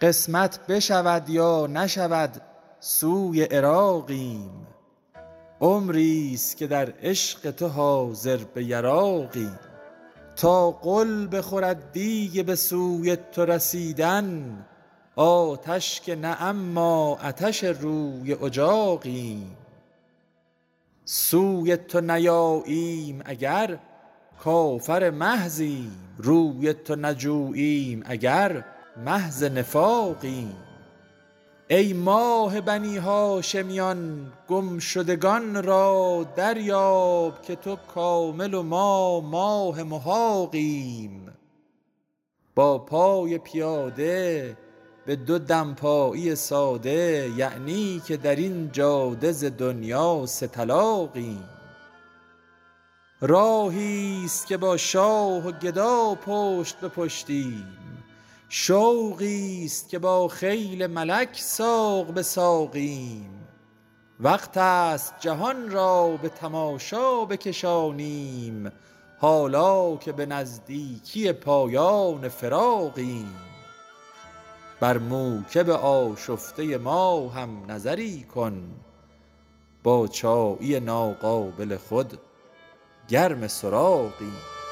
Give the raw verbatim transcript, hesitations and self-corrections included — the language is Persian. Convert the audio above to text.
قسمت بشود یا نشود سوی عراقیم، عمریست که در عشق تو حاضر به یراقیم. تا غل بخورد دیگ به سوی تو رسیدن، آتش که نه اما آتش روی اجاقیم. سوی تو نیاییم اگر کافر محضیم، روی تو نجوییم اگر محض نفاقیم. ای ماه بنی هاشمیان گمشدگان را دریاب، که تو کامل و ما ماه محاقیم. با پای پیاده به دو دمپایی ساده، یعنی که در این جاده ز دنیا سه طلاقیم. راهیست که با شاه و گدا پشت به پشتیم، شوقیست که با خیل ملک ساق به ساقیم. وقت است جهان را به تماشا بکشانیم، حالا که به نزدیکی پایان فراقیم. بر موکب آشفته ما هم نظری کن، با چایی ناقابل خود گرم سراقیم.